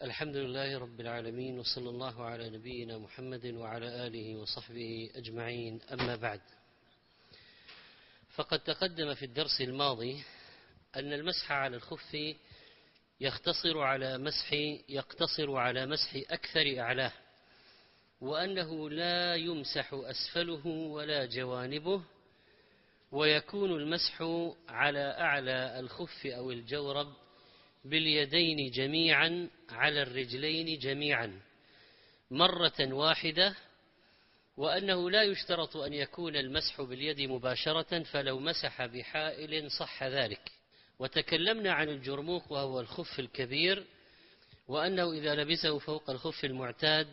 الحمد لله رب العالمين، وصلى الله على نبينا محمد وعلى آله وصحبه أجمعين. أما بعد، فقد تقدم في الدرس الماضي أن المسح على الخف يقتصر على مسح أكثر أعلاه، وأنه لا يمسح أسفله ولا جوانبه، ويكون المسح على أعلى الخف أو الجورب باليدين جميعا على الرجلين جميعا مرة واحدة، وأنه لا يشترط أن يكون المسح باليد مباشرة، فلو مسح بحائل صح ذلك. وتكلمنا عن الجرموق وهو الخف الكبير، وأنه إذا لبسه فوق الخف المعتاد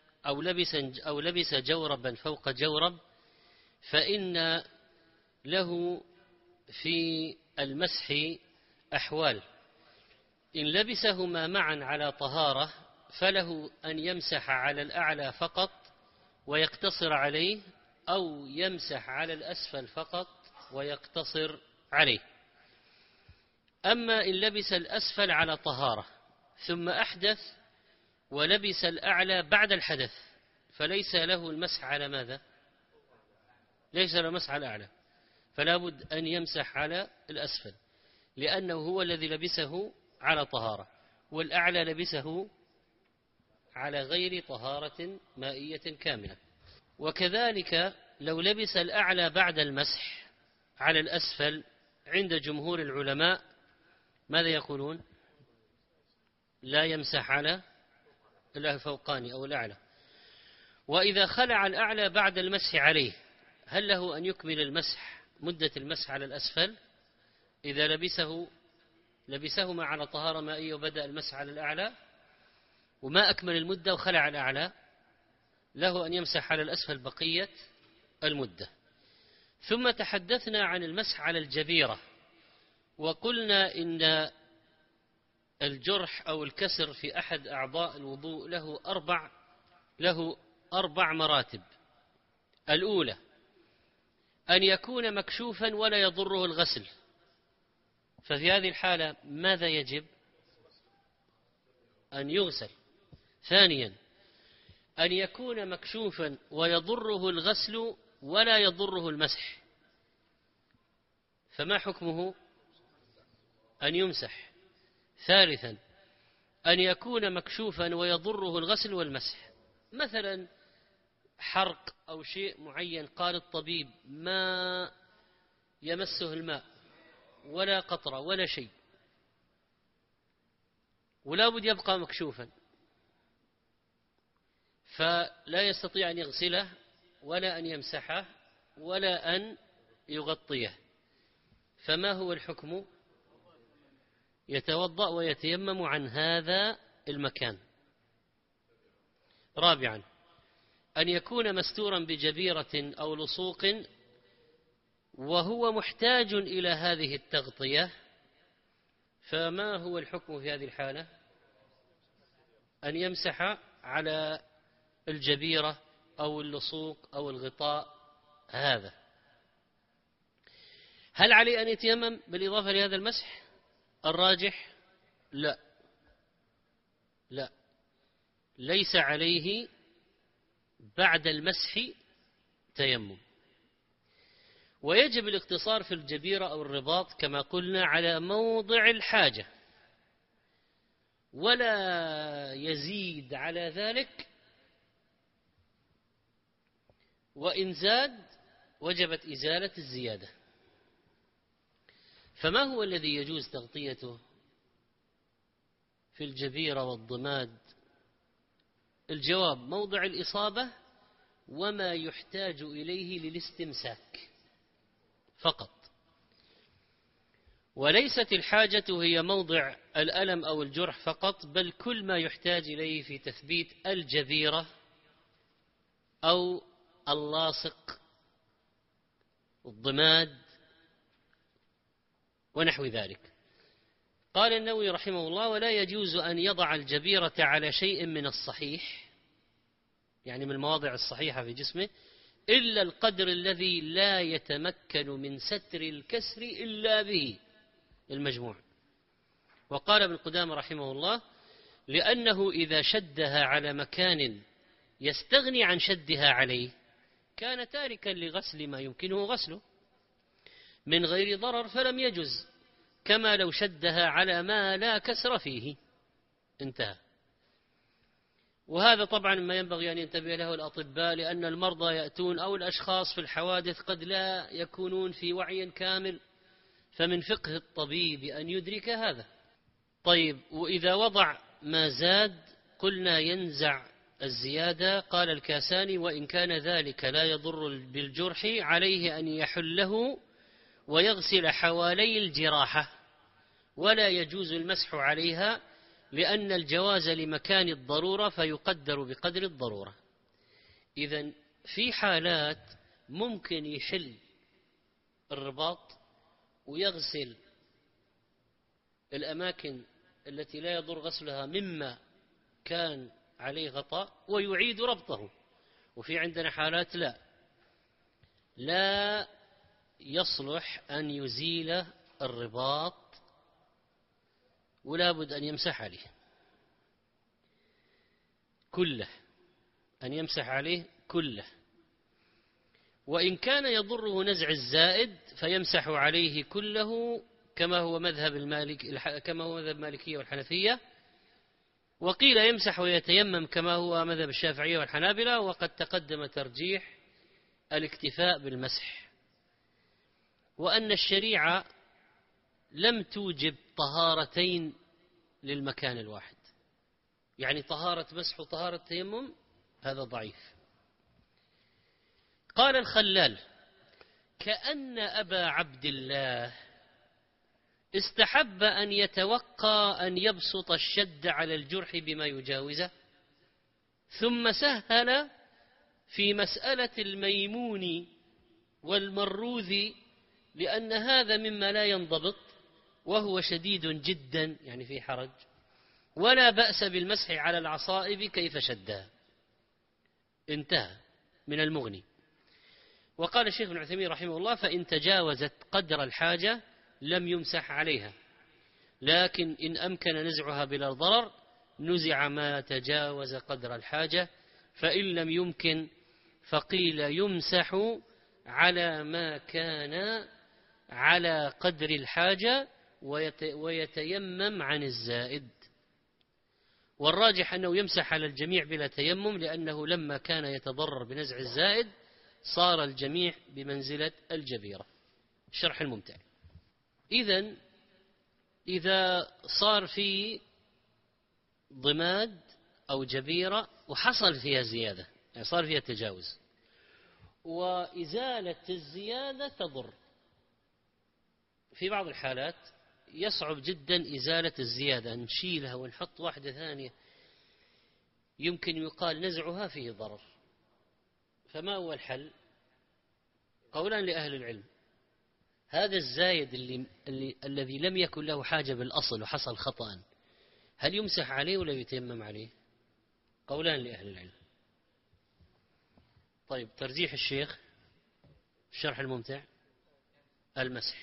أو لبس جوربا فوق جورب فإن له في المسح أحوال. إن لبسهما معا على طهارة فله أن يمسح على الأعلى فقط ويقتصر عليه، أو يمسح على الأسفل فقط ويقتصر عليه. أما إن لبس الأسفل على طهارة ثم أحدث ولبس الأعلى بعد الحدث فليس له المسح على ماذا؟ ليس له مسح على الأعلى، فلا بد أن يمسح على الأسفل، لأنه هو الذي لبسه على طهارة، والأعلى لبسه على غير طهارة مائية كاملة. وكذلك لو لبس الأعلى بعد المسح على الأسفل، عند جمهور العلماء ماذا يقولون؟ لا يمسح على الفوقاني أو الأعلى. وإذا خلع الأعلى بعد المسح عليه، هل له أن يكمل المسح مدة المسح على الأسفل؟ إذا لبسهما على طهارة مائية وبدأ المسح على الأعلى وما أكمل المدة وخلع الأعلى، له أن يمسح على الأسفل بقية المدة. ثم تحدثنا عن المسح على الجبيرة، وقلنا إن الجرح أو الكسر في أحد أعضاء الوضوء له أربع مراتب. الأولى أن يكون مكشوفا ولا يضره الغسل، ففي هذه الحالة ماذا يجب؟ أن يغسل. ثانيا أن يكون مكشوفا ويضره الغسل ولا يضره المسح، فما حكمه؟ أن يمسح. ثالثا أن يكون مكشوفا ويضره الغسل والمسح، مثلا حرق أو شيء معين قال الطبيب ما يمسه الماء ولا قطرة ولا شيء، ولا بد يبقى مكشوفا، فلا يستطيع أن يغسله ولا أن يمسحه ولا أن يغطيه، فما هو الحكم؟ يتوضأ ويتيمم عن هذا المكان. رابعا أن يكون مستورا بجبيرة أو لصوق وهو محتاج إلى هذه التغطية، فما هو الحكم في هذه الحالة؟ أن يمسح على الجبيرة أو اللصوق أو الغطاء هذا. هل عليه أن يتيمم بالإضافة لهذا المسح؟ الراجح لا، ليس عليه بعد المسح تيمم. ويجب الاقتصار في الجبيرة أو الرباط كما قلنا على موضع الحاجة، ولا يزيد على ذلك، وإن زاد وجبت إزالة الزيادة. فما هو الذي يجوز تغطيته في الجبيرة والضماد؟ الجواب موضع الإصابة وما يحتاج إليه للاستمساك فقط، وليست الحاجة هي موضع الألم أو الجرح فقط، بل كل ما يحتاج إليه في تثبيت الجبيرة أو اللاصق الضماد ونحو ذلك. قال النووي رحمه الله: ولا يجوز أن يضع الجبيرة على شيء من الصحيح، يعني من المواضع الصحيحة في جسمه، إلا القدر الذي لا يتمكن من ستر الكسر إلا به، المجموع. وقال ابن قدامة رحمه الله: لأنه إذا شدها على مكان يستغني عن شدها عليه كان تاركا لغسل ما يمكنه غسله من غير ضرر فلم يجز، كما لو شدها على ما لا كسر فيه. انتهى. وهذا طبعا ما ينبغي أن ينتبه له الأطباء، لأن المرضى يأتون أو الأشخاص في الحوادث قد لا يكونون في وعي كامل، فمن فقه الطبيب أن يدرك هذا. طيب، وإذا وضع ما زاد قلنا ينزع الزيادة. قال الكاساني: وإن كان ذلك لا يضر بالجرح عليه أن يحله ويغسل حوالي الجراحة، ولا يجوز المسح عليها، لأن الجواز لمكان الضرورة فيقدر بقدر الضرورة. إذن في حالات ممكن يحل الرباط ويغسل الأماكن التي لا يضر غسلها مما كان عليه غطاء ويعيد ربطه، وفي عندنا حالات لا يصلح أن يزيل الرباط ولا بد أن يمسح عليه كله، أن يمسح عليه كله. وإن كان يضره نزع الزائد فيمسح عليه كله، كما هو مذهب المالكية والحنفية. وقيل يمسح ويتيمم كما هو مذهب الشافعية والحنابلة، وقد تقدم ترجيح الاكتفاء بالمسح، وأن الشريعة لم توجب طهارتين للمكان الواحد، يعني طهارة مسح وطهارة تيمم، هذا ضعيف. قال الخلال: كأن أبا عبد الله استحب أن يتوقى أن يبسط الشد على الجرح بما يجاوزه، ثم سهل في مسألة الميمون والمروذ، لأن هذا مما لا ينضبط وهو شديد جدا، يعني في حرج، ولا بأس بالمسح على العصائب كيف شدها. انتهى من المغني. وقال الشيخ ابن عثيمين رحمه الله: فإن تجاوزت قدر الحاجة لم يمسح عليها، لكن إن أمكن نزعها بلا ضرر نزع ما تجاوز قدر الحاجة، فإن لم يمكن فقيل يمسح على ما كان على قدر الحاجة ويتيمم عن الزائد. والراجح أنه يمسح على الجميع بلا تيمم، لأنه لما كان يتضرر بنزع الزائد صار الجميع بمنزلة الجبيرة. الشرح الممتع. إذن إذا صار في ضماد أو جبيرة وحصل فيها زيادة، يعني صار فيها تجاوز، وإزالة الزيادة تضر، في بعض الحالات يصعب جدا إزالة الزيادة، نشيلها ونحط واحدة ثانية يمكن يقال نزعها فيه ضرر. فما هو الحل؟ قولان لأهل العلم: هذا الزايد الذي لم يكن له حاجة بالأصل وحصل خطأ، هل يمسح عليه ولا يتيمم عليه؟ قولان لأهل العلم. طيب، ترجيح الشيخ الشرح الممتع: المسح.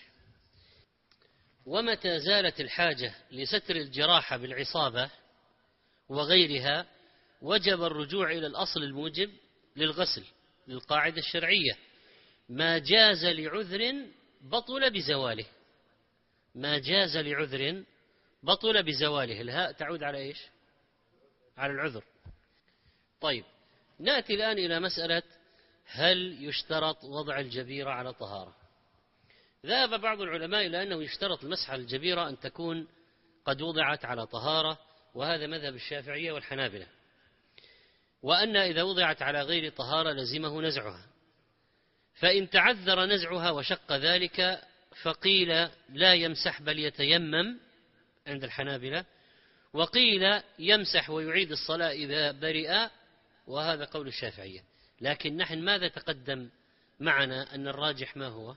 ومتى زالت الحاجة لستر الجراحة بالعصابة وغيرها وجب الرجوع إلى الأصل الموجب للغسل، للقاعدة الشرعية: ما جاز لعذر بطل بزواله. ما جاز لعذر بطل بزواله. الهاء تعود على إيش؟ على العذر. طيب، نأتي الآن إلى مسألة: هل يشترط وضع الجبيرة على طهارة؟ ذهب بعض العلماء إلى أنه يشترط المسح على الجبيرة أن تكون قد وضعت على طهارة، وهذا مذهب الشافعية والحنابلة، وأن إذا وضعت على غير طهارة لزمه نزعها، فإن تعذر نزعها وشق ذلك فقيل لا يمسح بل يتيمم عند الحنابلة، وقيل يمسح ويعيد الصلاة إذا برئ، وهذا قول الشافعية. لكن نحن ماذا تقدم معنا؟ أن الراجح ما هو؟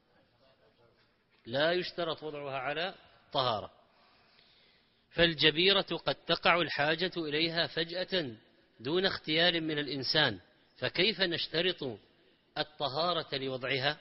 لا يشترط وضعها على طهارة، فالجبيرة قد تقع الحاجة إليها فجأة دون اختيار من الإنسان، فكيف نشترط الطهارة لوضعها؟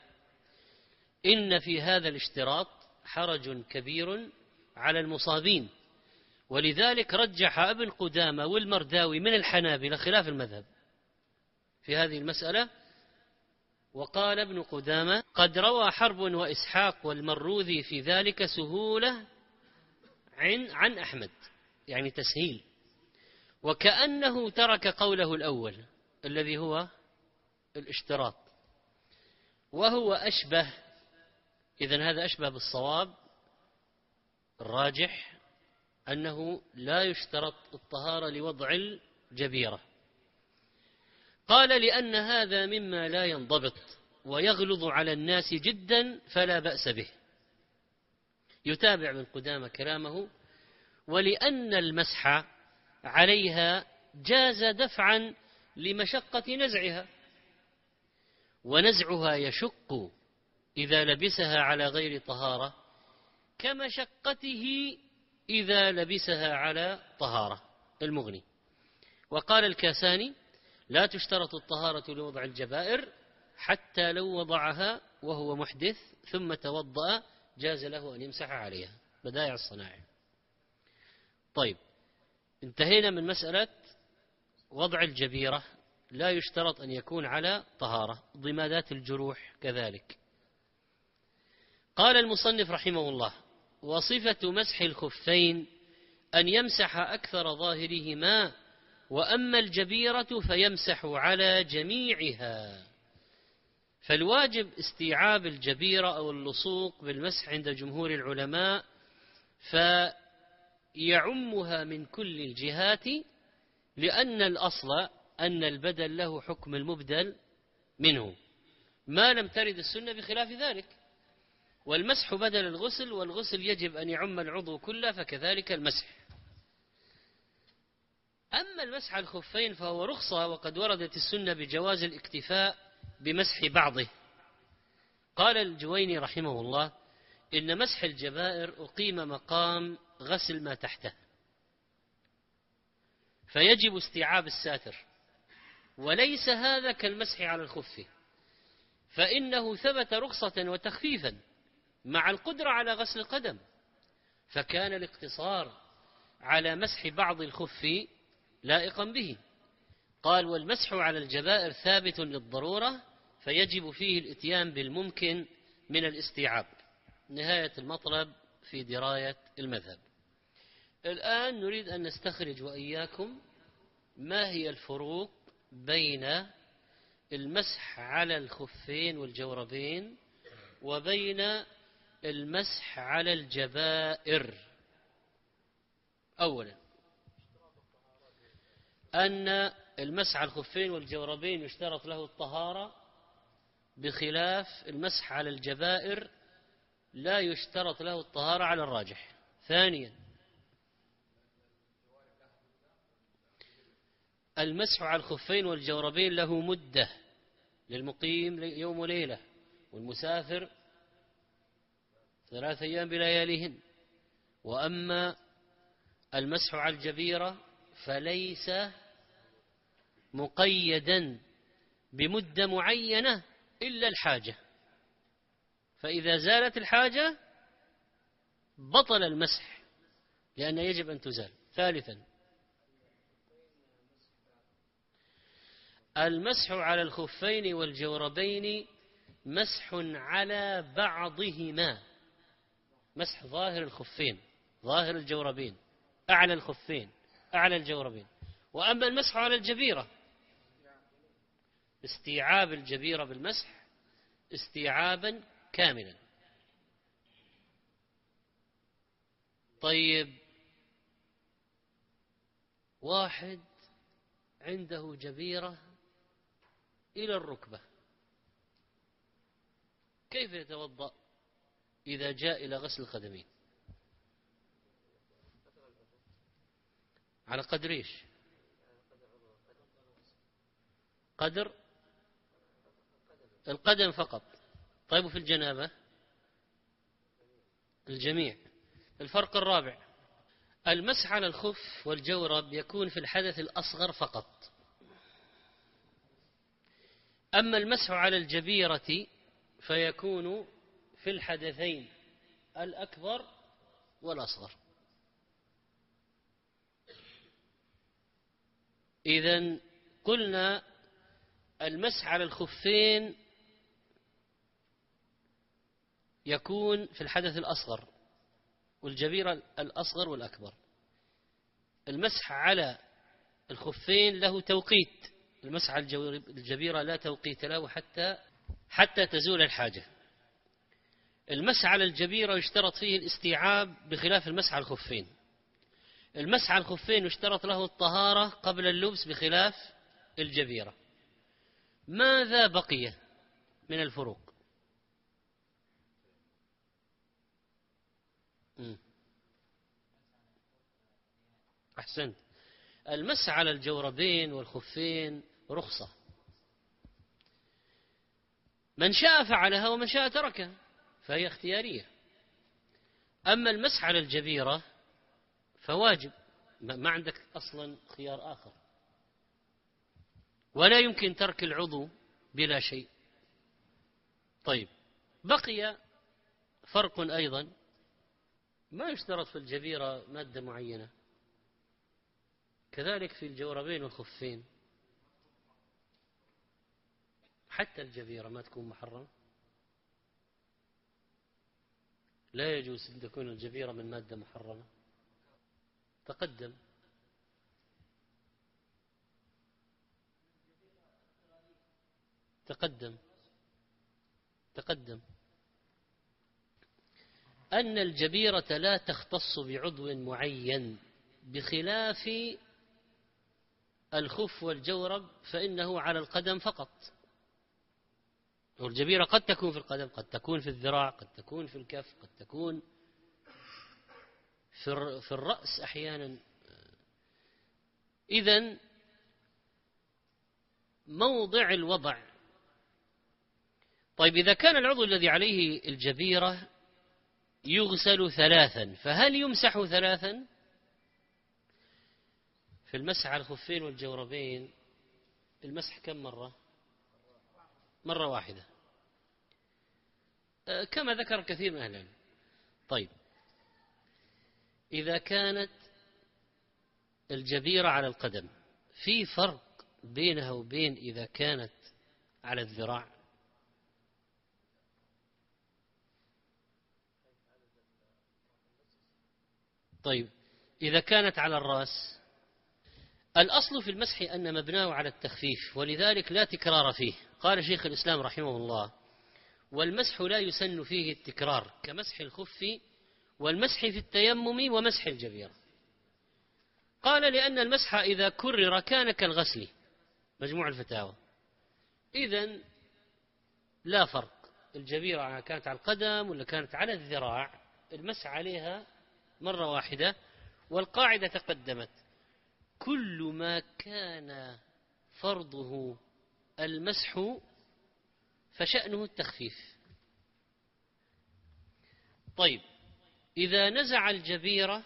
إن في هذا الاشتراط حرج كبير على المصابين، ولذلك رجح ابن قدامة والمرداوي من الحنابلة خلاف المذهب في هذه المسألة. وقال ابن قدامة: قد روى حرب وإسحاق والمروذي في ذلك سهولة عن أحمد، يعني تسهيل، وكأنه ترك قوله الأول الذي هو الاشتراط، وهو أشبه. إذن هذا أشبه بالصواب الراجح أنه لا يشترط الطهارة لوضع الجبيرة. قال: لأن هذا مما لا ينضبط ويغلظ على الناس جدا فلا بأس به. يتابع ابن قدامة كلامه: ولأن المسح عليها جاز دفعا لمشقة نزعها، ونزعها يشق إذا لبسها على غير طهارة كمشقته إذا لبسها على طهارة. المغني. وقال الكاساني: لا تشترط الطهارة لوضع الجبائر حتى لو وضعها وهو محدث ثم توضأ جاز له أن يمسح عليها. بدائع الصناعي. طيب، انتهينا من مسألة وضع الجبيرة، لا يشترط أن يكون على طهارة. ضمادات الجروح كذلك. قال المصنف رحمه الله: وصفة مسح الخفين أن يمسح أكثر ظاهرهما، وأما الجبيرة فيمسح على جميعها. فالواجب استيعاب الجبيرة أو اللصوق بالمسح عند جمهور العلماء، فيعمها من كل الجهات، لأن الأصل أن البدل له حكم المبدل منه، ما لم ترد السنة بخلاف ذلك. والمسح بدل الغسل، والغسل يجب أن يعم العضو كله، فكذلك المسح. أما المسح على الخفين فهو رخصة، وقد وردت السنة بجواز الاكتفاء بمسح بعضه. قال الجويني رحمه الله: إن مسح الجبائر أقيم مقام غسل ما تحته، فيجب استيعاب الساتر، وليس هذا كالمسح على الخف، فإنه ثبت رخصة وتخفيفا مع القدرة على غسل القدم، فكان الاقتصار على مسح بعض الخف لائقا به. قال: والمسح على الجبائر ثابت للضرورة، فيجب فيه الاتيان بالممكن من الاستيعاب. نهاية المطلب في دراية المذهب. الآن نريد أن نستخرج وإياكم ما هي الفروق بين المسح على الخفين والجوربين وبين المسح على الجبائر. أولا، أن المسح على الخفين والجوربين يشترط له الطهارة، بخلاف المسح على الجبائر لا يشترط له الطهارة على الراجح. ثانيا، المسح على الخفين والجوربين له مدة، للمقيم يوم وليلة، والمسافر 3 أيام بلياليهن. وأما المسح على الجبيرة فليس مقيدا بمدة معينة إلا الحاجة، فإذا زالت الحاجة بطل المسح، لأنه يجب أن تزال. ثالثا، المسح على الخفين والجوربين مسح على بعضهما، مسح ظاهر الخفين، ظاهر الجوربين، أعلى الخفين، أعلى الجوربين. وأما المسح على الجبيرة استيعاب الجبيرة بالمسح استيعابا كاملا. طيب، واحد عنده جبيرة إلى الركبة، كيف يتوضأ إذا جاء إلى غسل القدمين؟ على قدر إيش؟ قدر القدم فقط. طيب، وفي الجنابة؟ الجميع. الفرق الرابع، المسح على الخف والجورب يكون في الحدث الأصغر فقط، أما المسح على الجبيرة فيكون في الحدثين الأكبر والأصغر. إذن قلنا المسح على الخفين يكون في الحدث الأصغر والجبيرة الأصغر والأكبر. المسح على الخفين له توقيت، المسح على الجبيرة لا توقيت له حتى تزول الحاجة. المسح على الجبيرة يشترط فيه الاستيعاب بخلاف المسح على الخفين. المسح على الخفين يشترط له الطهارة قبل اللبس بخلاف الجبيرة. ماذا بقي من الفروق؟ أحسنت. المسح على الجوربين والخفين رخصة، من شاء فعلها ومن شاء تركها، فهي اختيارية. أما المسح على الجبيرة فواجب، ما عندك أصلا خيار آخر، ولا يمكن ترك العضو بلا شيء. طيب، بقي فرق أيضا، ما يشترط في الجبيرة مادة معينة، كذلك في الجوربين والخفين. حتى الجبيرة ما تكون محرمة، لا يجوز أن تكون الجبيرة من مادة محرمة. تقدم. تقدم. تقدم أن الجبيرة لا تختص بعضو معين بخلاف الخف والجورب، فإنه على القدم فقط. والجبيرة قد تكون في القدم، قد تكون في الذراع، قد تكون في الكف، قد تكون في الرأس أحيانا. إذن موضع الوضع. طيب، إذا كان العضو الذي عليه الجبيرة يغسل 3، فهل يمسح 3؟ في المسح على الخفين والجوربين المسح كم مرة؟ مرة واحدة، كما ذكر كثير من أهل العلم. طيب، إذا كانت الجبيرة على القدم، في فرق بينها وبين إذا كانت على الذراع؟ طيب، إذا كانت على الرأس، الأصل في المسح أن مبناه على التخفيف، ولذلك لا تكرار فيه. قال شيخ الإسلام رحمه الله: والمسح لا يسن فيه التكرار كمسح الخف والمسح في التيمم ومسح الجبيرة. قال: لأن المسح إذا كرر كان كالغسل، مجموع الفتاوى. إذن لا فرق، الجبيرة كانت على القدم ولا كانت على الذراع، المسح عليها مرة واحدة. والقاعدة تقدمت: كل ما كان فرضه المسح فشأنه التخفيف. طيب، إذا نزع الجبيرة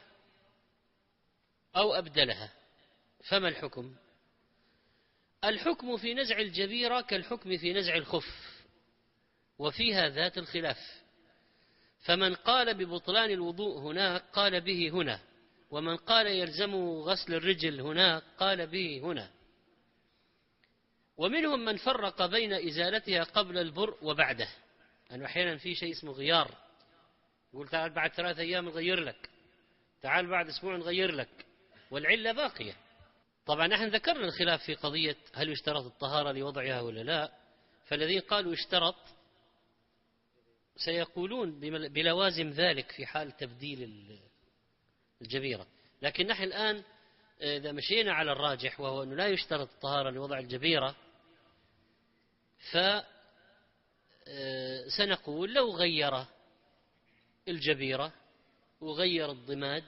أو أبدلها فما الحكم؟ الحكم في نزع الجبيرة كالحكم في نزع الخف، وفيها ذات الخلاف. فمن قال ببطلان الوضوء هناك قال به هنا، ومن قال يلزمه غسل الرجل هناك قال به هنا. ومنهم من فرق بين إزالتها قبل البرء وبعده، أنه أحيانا في شيء اسمه غيار، يقول: تعال بعد 3 أيام نغير لك، تعال بعد أسبوع نغير لك، والعلة باقية. طبعا نحن ذكرنا الخلاف في قضية هل يشترط الطهارة لوضعها ولا لا. فالذين قالوا يشترط سيقولون بلوازم ذلك في حال تبديل الجبيرة. لكن نحن الآن إذا مشينا على الراجح، وهو أنه لا يشترط الطهارة لوضع الجبيرة، فسنقول لو غير الجبيرة وغير الضماد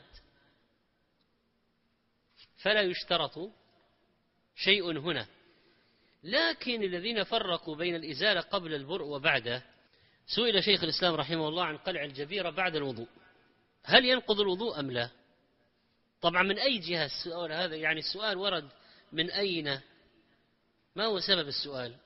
فلا يشترط شيء هنا. لكن الذين فرقوا بين الإزالة قبل البرء وبعده، سئل شيخ الإسلام رحمه الله عن قلع الجبيرة بعد الوضوء، هل ينقض الوضوء أم لا؟ طبعا من أي جهة السؤال هذا؟ يعني السؤال ورد من أين؟ ما هو سبب السؤال؟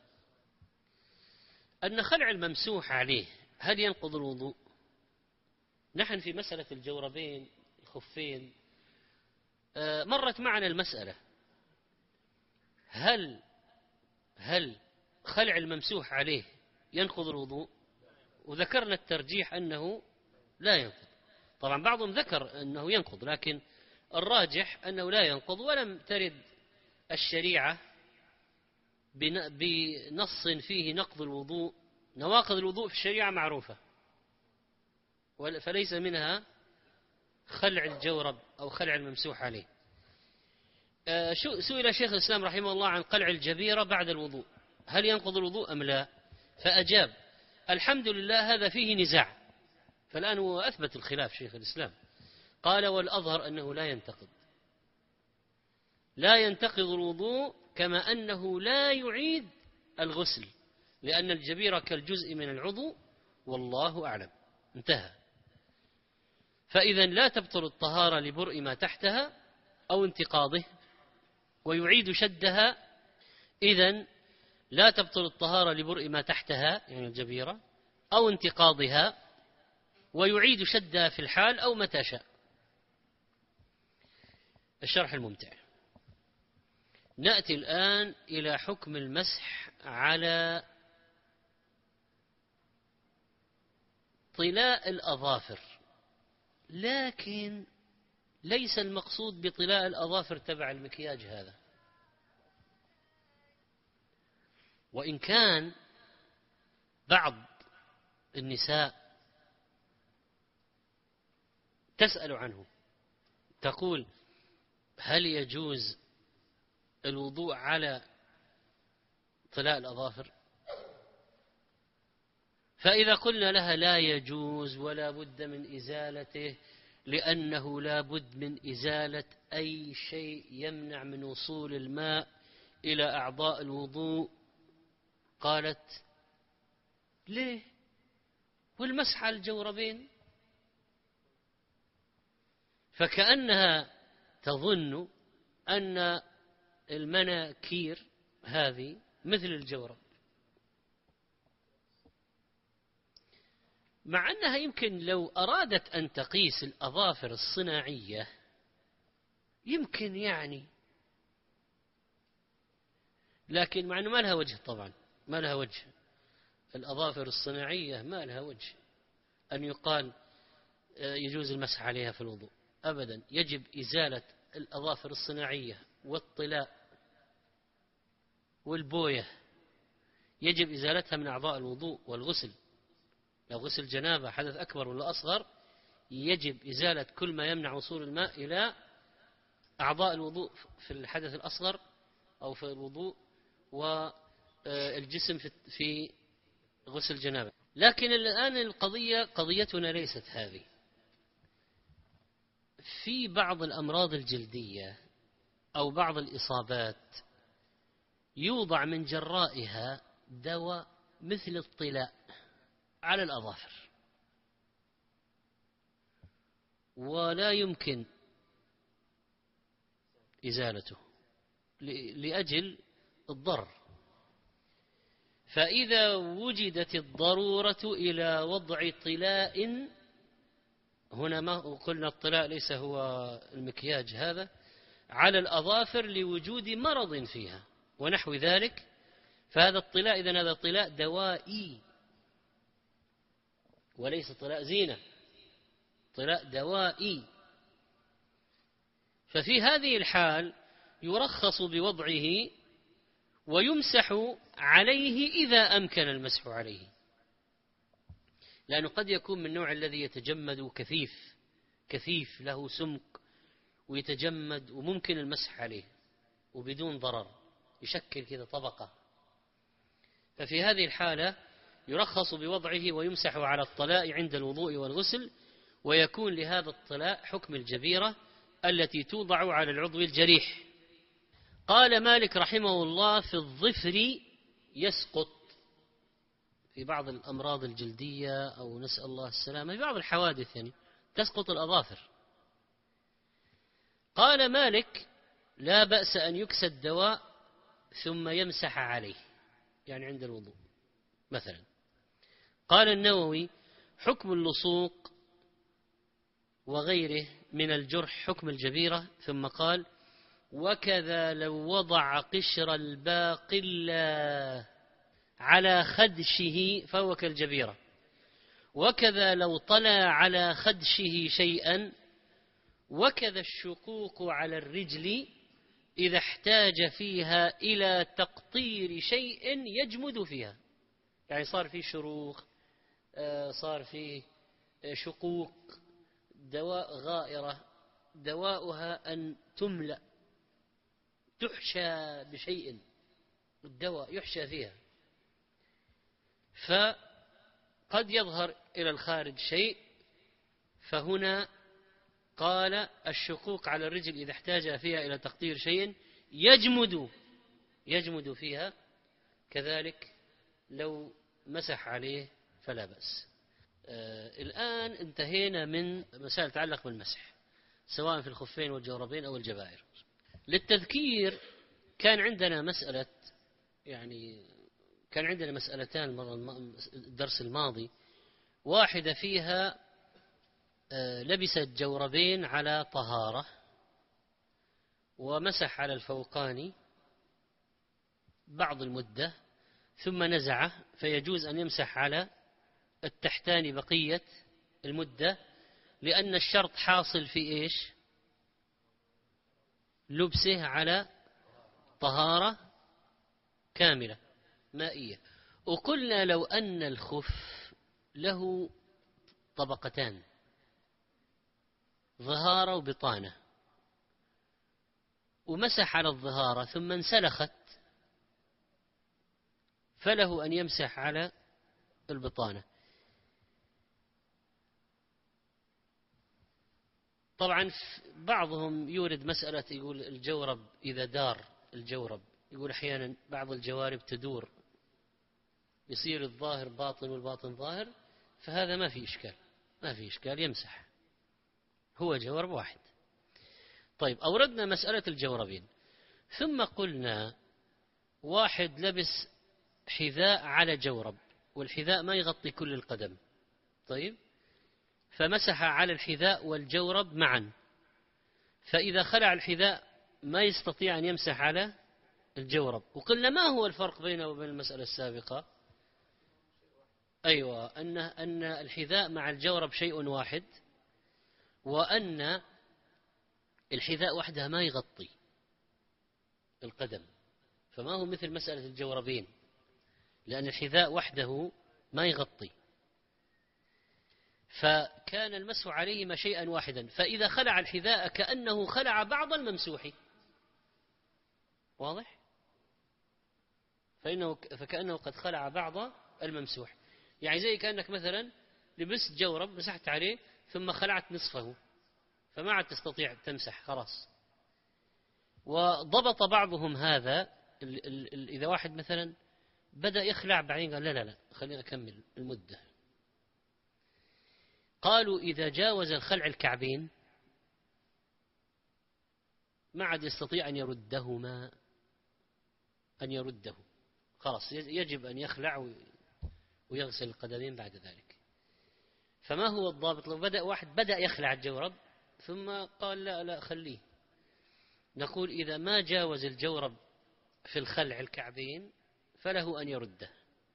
أن خلع الممسوح عليه هل ينقض الوضوء؟ نحن في مسألة الجوربين الخفين مرت معنا المسألة، هل خلع الممسوح عليه ينقض الوضوء؟ وذكرنا الترجيح أنه لا ينقض. طبعا بعضهم ذكر أنه ينقض، لكن الراجح أنه لا ينقض، ولم ترد الشريعة بنص فيه نقض الوضوء. نواقض الوضوء في الشريعة معروفة، فليس منها خلع الجورب أو خلع الممسوح عليه. سئل شيخ الإسلام رحمه الله عن قلع الجبيرة بعد الوضوء، هل ينقض الوضوء أم لا؟ فأجاب: الحمد لله هذا فيه نزاع. فالآن هو أثبت الخلاف شيخ الإسلام، قال: والأظهر أنه لا ينتقض الوضوء، كما أنه لا يعيد الغسل، لأن الجبيرة كالجزء من العضو، والله أعلم. انتهى. فإذا لا تبطل الطهارة لبرء ما تحتها أو انتقاضه، ويعيد شدها. إذن لا تبطل الطهارة لبرء ما تحتها يعني الجبيرة أو انتقاضها، ويعيد شدها في الحال أو متى شاء. الشرح الممتع. نأتي الآن إلى حكم المسح على طلاء الأظافر، لكن ليس المقصود بطلاء الأظافر تبع المكياج هذا، وإن كان بعض النساء تسأل عنه، تقول: هل يجوز الوضوء على طلاء الأظافر؟ فإذا قلنا لها لا يجوز ولا بد من إزالته، لأنه لا بد من إزالة أي شيء يمنع من وصول الماء إلى أعضاء الوضوء، قالت: ليه؟ والمسح على الجوربين. فكأنها تظن أن المناكير هذه مثل الجورب، مع أنها يمكن لو أرادت أن تقيس الأظافر الصناعية يمكن يعني، لكن مع أنه ما لها وجه، طبعا ما لها وجه. الأظافر الصناعية ما لها وجه أن يقال يجوز المسح عليها في الوضوء أبدا. يجب إزالة الأظافر الصناعية والطلاء والبوية، يجب إزالتها من أعضاء الوضوء والغسل. لو غسل جنابة حدث أكبر ولا أصغر، يجب إزالة كل ما يمنع وصول الماء إلى أعضاء الوضوء في الحدث الأصغر أو في الوضوء، والجسم في غسل جنابة. لكن الآن قضيتنا ليست هذه. في بعض الأمراض الجلدية أو بعض الإصابات يوضع من جرائها دواء مثل الطلاء على الأظافر، ولا يمكن إزالته لأجل الضرر. فإذا وجدت الضرورة إلى وضع طلاء، هنا ما قلنا الطلاء ليس هو المكياج هذا، على الأظافر لوجود مرض فيها ونحو ذلك، فهذا الطلاء إذن هذا طلاء دوائي وليس طلاء زينة، طلاء دوائي. ففي هذه الحال يرخص بوضعه ويمسح عليه إذا أمكن المسح عليه، لأنه قد يكون من النوع الذي يتجمد كثيف له سمك ويتجمد، وممكن المسح عليه وبدون ضرر، يشكل كذا طبقة. ففي هذه الحالة يرخص بوضعه ويمسح على الطلاء عند الوضوء والغسل، ويكون لهذا الطلاء حكم الجبيرة التي توضع على العضو الجريح. قال مالك رحمه الله: في الظفر يسقط، في بعض الأمراض الجلدية أو نسأل الله السلامة، في بعض الحوادث يعني تسقط الأظافر. قال مالك: لا بأس أن يكسى الدواء ثم يمسح عليه، يعني عند الوضوء مثلا. قال النووي: حكم اللصوق وغيره من الجرح حكم الجبيرة. ثم قال: وكذا لو وضع قشر الباقلة على خدشه فهو كالجبيرة، وكذا لو طلى على خدشه شيئا، وكذا الشقوق على الرجل إذا احتاج فيها إلى تقطير شيء يجمد فيها. يعني صار في شروخ، صار في شقوق، دواء غائرة دواؤها أن تملأ، تحشى بشيء، الدواء يحشى فيها، فقد يظهر إلى الخارج شيء. فهنا قال الشقوق على الرجل إذا احتاج فيها إلى تقطير شيء يجمد فيها، كذلك لو مسح عليه فلا بأس. الآن انتهينا من مسائل تتعلق بالمسح سواء في الخفين والجوربين أو الجبائر. للتذكير كان عندنا مسألتان الدرس الماضي، واحدة فيها لبست جوربين على طهارة ومسح على الفوقاني بعض المدة ثم نزعه، فيجوز أن يمسح على التحتاني بقية المدة، لأن الشرط حاصل في إيش؟ لبسه على طهارة كاملة مائية. وقلنا لو أن الخف له طبقتان، ظهارة وبطانة، ومسح على الظهارة ثم انسلخت، فله أن يمسح على البطانة. طبعا بعضهم يورد مسألة، يقول الجورب إذا دار الجورب، يقول أحيانا بعض الجوارب تدور يصير الظاهر باطن والباطن ظاهر، فهذا ما في إشكال يمسح، هو جورب واحد. طيب أوردنا مسألة الجوربين، ثم قلنا واحد لبس حذاء على جورب والحذاء ما يغطي كل القدم، طيب فمسح على الحذاء والجورب معا، فإذا خلع الحذاء ما يستطيع أن يمسح على الجورب. وقلنا ما هو الفرق بينه وبين المسألة السابقة؟ أيوة، أن الحذاء مع الجورب شيء واحد، وأن الحذاء وحدها ما يغطي القدم، فما هو مثل مسألة الجوربين، لأن الحذاء وحده ما يغطي، فكان المسح عليهما شيئا واحدا، فإذا خلع الحذاء كأنه خلع بعض الممسوح، واضح؟ فكأنه قد خلع بعض الممسوح، يعني زي كأنك مثلا لبست جورب مسحت عليه ثم خلعت نصفه، فما عاد تستطيع تمسح خلاص. وضبط بعضهم هذا، إذا واحد مثلا بدأ يخلع بعدين قال لا خلينا أكمل المدة، قالوا إذا جاوز الخلع الكعبين ما عاد يستطيع أن يرده خلاص، يجب أن يخلع ويغسل القدمين بعد ذلك. فما هو الضابط؟ لو واحد بدأ يخلع الجورب ثم قال لا خليه، نقول إذا ما جاوز الجورب في الخلع الكعبين فله أن يرده.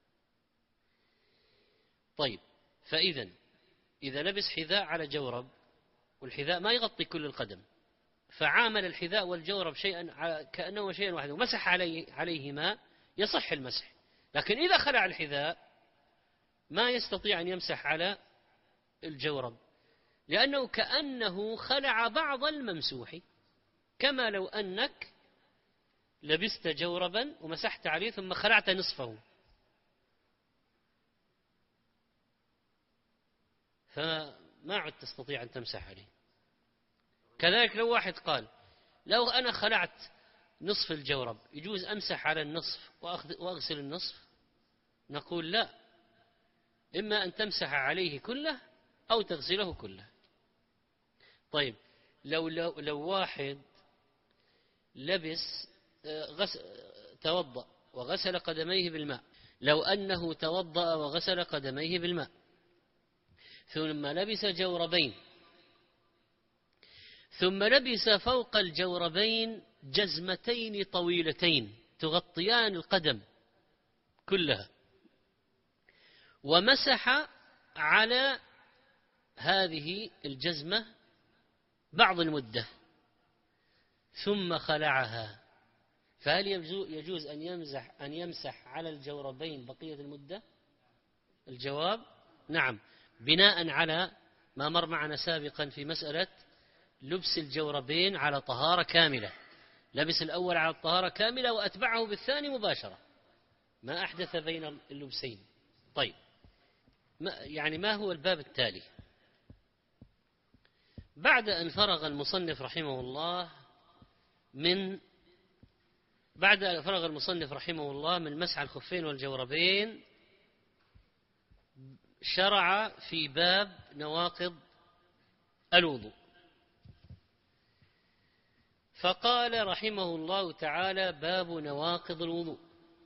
طيب، إذا لبس حذاء على جورب والحذاء ما يغطي كل القدم، فعامل الحذاء والجورب شيئا كأنه شيئا واحد ومسح عليهما، يصح المسح. لكن إذا خلع الحذاء ما يستطيع أن يمسح على الجورب، لأنه كأنه خلع بعض الممسوح، كما لو أنك لبست جوربا ومسحت عليه ثم خلعت نصفه، فما عد تستطيع أن تمسح عليه. كذلك لو واحد قال لو أنا خلعت نصف الجورب يجوز أمسح على النصف وأغسل النصف، نقول لا، إما أن تمسح عليه كله أو تغسله كله. طيب، لو واحد لبس توضأ وغسل قدميه بالماء، لو أنه توضأ وغسل قدميه بالماء ثم لبس جوربين ثم لبس فوق الجوربين جزمتين طويلتين تغطيان القدم كلها، ومسح على هذه الجزمة بعض المدة ثم خلعها. فهل يجوز أن يمسح على الجوربين بقية المدة؟ الجواب نعم، بناء على ما مر معنا سابقا في مسألة لبس الجوربين على طهارة كاملة. لبس الأول على الطهارة كاملة وأتبعه بالثاني مباشرة، ما أحدث بين اللبسين. طيب، ما هو الباب التالي؟ بعد أن فرغ المصنف رحمه الله من مسح الخفين والجوربين، شرع في باب نواقض الوضوء، فقال رحمه الله تعالى: باب نواقض الوضوء.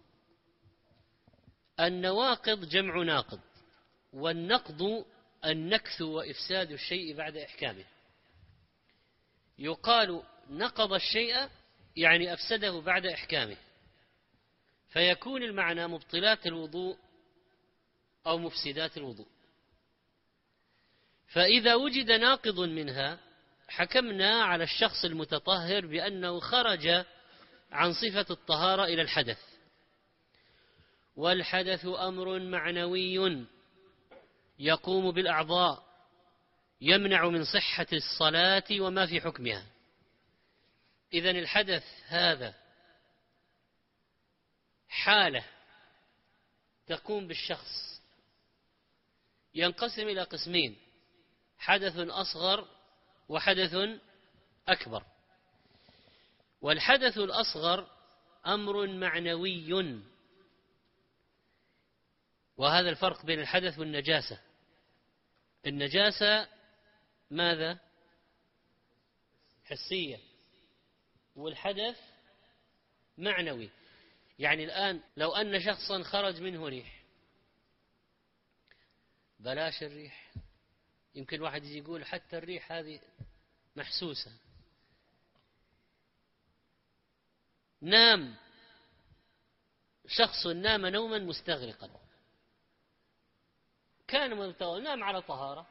النواقض جمع ناقض، والنقض النكث وإفساد الشيء بعد إحكامه. يقال نقض الشيء يعني أفسده بعد إحكامه، فيكون المعنى مبطلات الوضوء أو مفسدات الوضوء. فإذا وجد ناقض منها حكمنا على الشخص المتطهر بأنه خرج عن صفة الطهارة إلى الحدث. والحدث أمر معنوي يقوم بالأعضاء، يمنع من صحة الصلاة وما في حكمها. إذن الحدث هذا حالة تقوم بالشخص، ينقسم إلى قسمين: حدث أصغر وحدث أكبر. والحدث الأصغر أمر معنوي، وهذا الفرق بين الحدث والنجاسة. النجاسة ماذا؟ حسية، والحدث معنوي. يعني الآن لو أن شخصا خرج منه ريح، بلاش الريح، يمكن واحد يقول حتى الريح هذه محسوسة. شخص نام نوما مستغرقا، نام على طهارة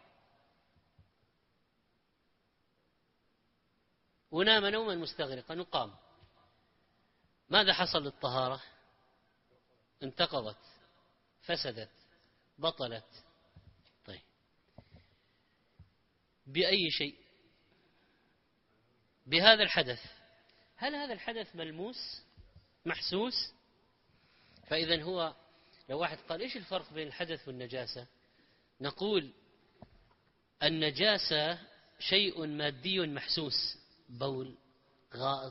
ونام نوما مستغرقا وقام، ماذا حصل للطهارة؟ انتقضت، فسدت، بطلت. طيب، بأي شيء؟ بهذا الحدث. هل هذا الحدث ملموس محسوس؟ فإذا هو لو واحد قال إيش الفرق بين الحدث والنجاسة، نقول النجاسة شيء مادي محسوس، بول، غائط.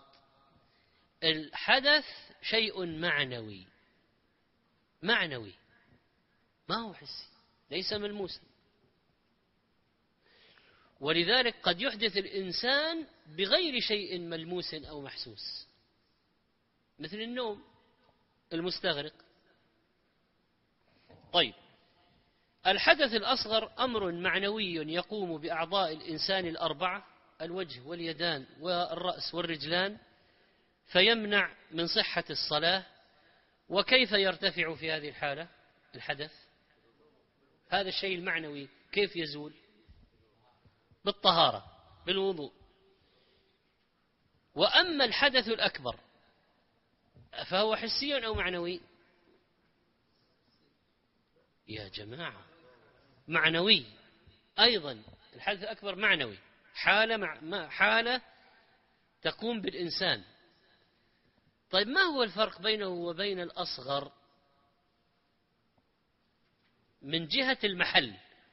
الحدث شيء معنوي ما هو حسي، ليس ملموسا. ولذلك قد يحدث الإنسان بغير شيء ملموس أو محسوس، مثل النوم المستغرق. طيب، الحدث الأصغر أمر معنوي يقوم بأعضاء الإنسان الأربعة: الوجه واليدان والرأس والرجلان، فيمنع من صحة الصلاة. وكيف يرتفع في هذه الحالة الحدث؟ هذا الشيء المعنوي كيف يزول؟ بالطهارة، بالوضوء. وأما الحدث الأكبر فهو حسي أو معنوي؟ يا جماعة، معنوي أيضا. الحدث الأكبر معنوي، حالة تقوم بالإنسان. طيب، ما هو الفرق بينه وبين الأصغر من جهة المحل؟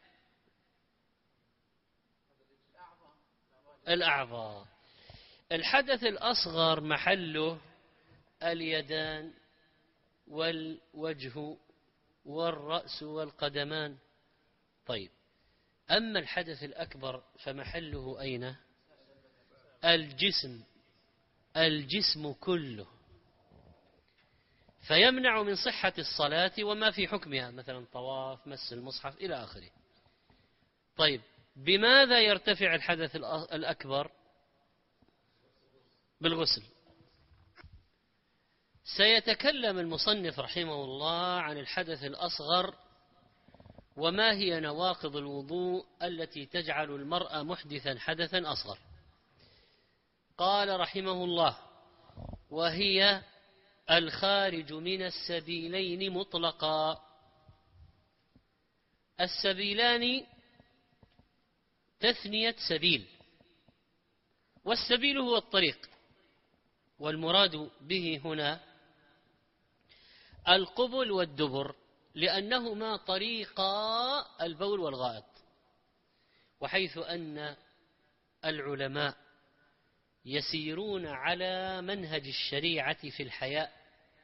الأعضاء. الحدث الأصغر محله اليدان والوجه والرأس والقدمان. طيب، أما الحدث الأكبر فمحله أين؟ الجسم كله، فيمنع من صحة الصلاة وما في حكمها، مثلا طواف، مس المصحف إلى آخره. طيب، بماذا يرتفع الحدث الأكبر؟ بالغسل. سيتكلم المصنف رحمه الله عن الحدث الأصغر وما هي نواقض الوضوء التي تجعل المرء محدثا حدثا أصغر. قال رحمه الله: وهي الخارج من السبيلين مطلقا. السبيلان تثنية سبيل، والسبيل هو الطريق، والمراد به هنا القبل والدبر، لأنهما طريقا البول والغائط. وحيث أن العلماء يسيرون على منهج الشريعة في الحياء،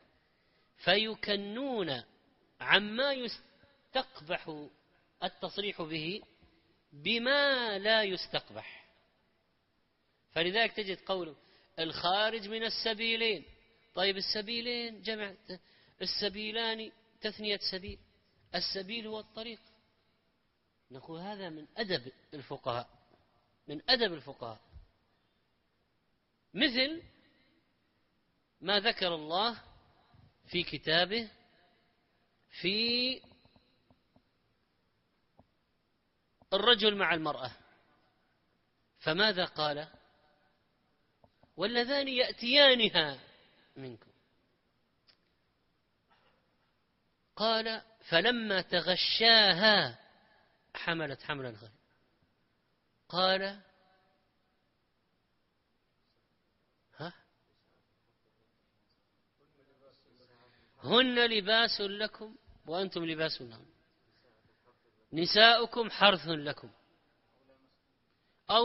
فيكنون عما يستقبح التصريح به بما لا يستقبح، فلذلك تجد قوله الخارج من السبيلين. طيب السبيلين جمع، السبيلان تثنية سبيل، السبيل هو الطريق. نقول هذا من أدب الفقهاء، من أدب الفقهاء، مثل ما ذكر الله في كتابه في الرجل مع المرأة، فماذا قال؟ واللذان يأتيانها منكم، قال فلما تغشاها حملت حملا خفيفا، قال هن لباس لكم وأنتم لباس لهم، نساؤكم حرث لكم